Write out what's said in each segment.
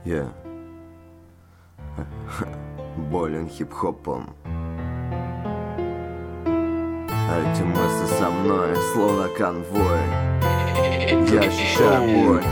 Я болен хип-хопом. Эти мысли со мной, словно конвой. Я ощущаю боль,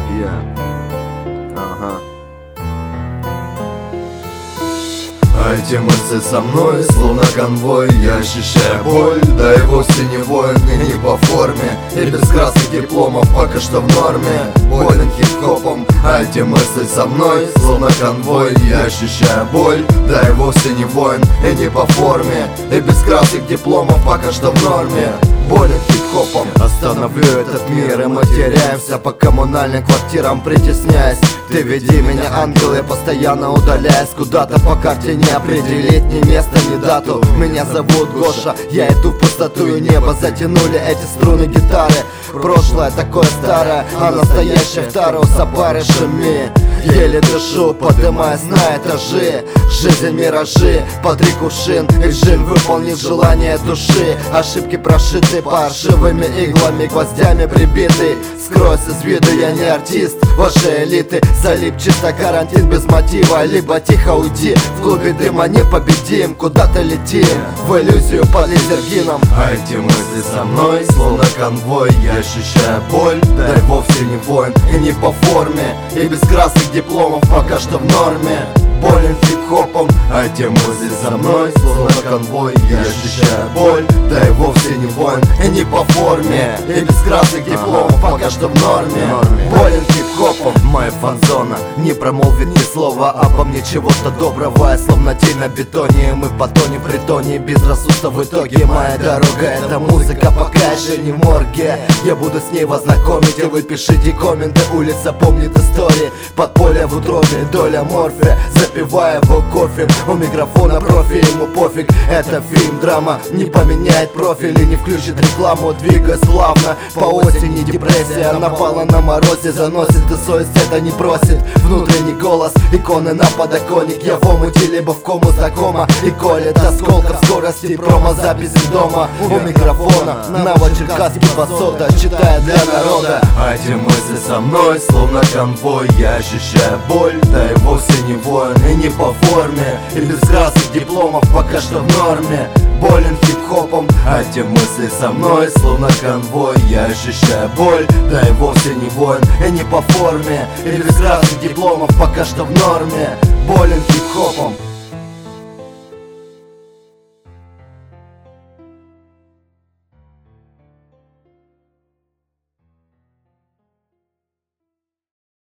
Эти мысли со мной, словно конвой. Я ощущаю боль, да и вовсе не воин, и не по форме, и без красных дипломов пока что в норме. Болен хип-хопом. Эти мысли со мной, словно конвой. Я ощущаю боль, да и вовсе не воин, и не по форме, и без красных дипломов пока что в норме. Болен хип-хопом. Остановлю этот мир, и мы теряемся по коммунальным квартирам, притесняясь. Ты веди меня, ангел, я постоянно удаляюсь куда-то по карте, не определить ни место, ни дату. Меня зовут Гоша, я иду в пустоту, и небо затянули эти струны гитары. Прошлое такое старое, а настоящее второе с опарышами. Еле дышу, поднимаясь на этажи. Жизнь миражи, под кувшин, и джин выполнит желание души. Ошибки прошиты паршивыми иглами, гвоздями прибиты. Скройся с виду, я не артист вашей элиты. Залип чисто карантин без мотива, либо тихо уйди. В клубе дыма непобедим, куда-то летим в иллюзию под лизергином. А эти мысли со мной, словно конвой. Я ощущаю боль, да и вовсе не воин, и не по форме, и без красных дипломов пока что в норме. Болен хип-хопом. А эти мысли со мной, словно конвой. Я ощущаю боль, да и вовсе не воин, и не по форме, и без красных дипломов пока что в норме. Болен хип-хопом. Моя фан-зона не промолвит ни слова обо мне чего-то доброго. Я словно тень на бетоне, мы по тоне в притоне, безрассудства в итоге. Моя дорога — это музыка, пока еще не в морге. Я буду с ней вас знакомить, и вы пишите комменты. Улица помнит истории, подполье в утробе, доля морфия. Запивая его кофе, у микрофона профи, ему пофиг. Это фильм, драма, не поменяет профиль и не включит рекламу. Двигаясь плавно, по осени депрессия напала на морозе, заносит, и совесть это не просит. Внутренний голос, иконы на подоконник. Я в омуте, либо в кому знакома, и колет осколков скорости, промо-запись дома. У микрофона Новочеркасский Басота, читая для народа. А эти мысли со мной, словно конвой. Я ощущаю боль, да и вовсе не воин, и не по форме, и без красных дипломов пока что в норме. Болен хип-хопом. А эти мысли со мной, словно конвой. Я ощущаю боль, да и вовсе не воин, и не по форме, и без красных дипломов пока что в норме. Болен хип-хопом.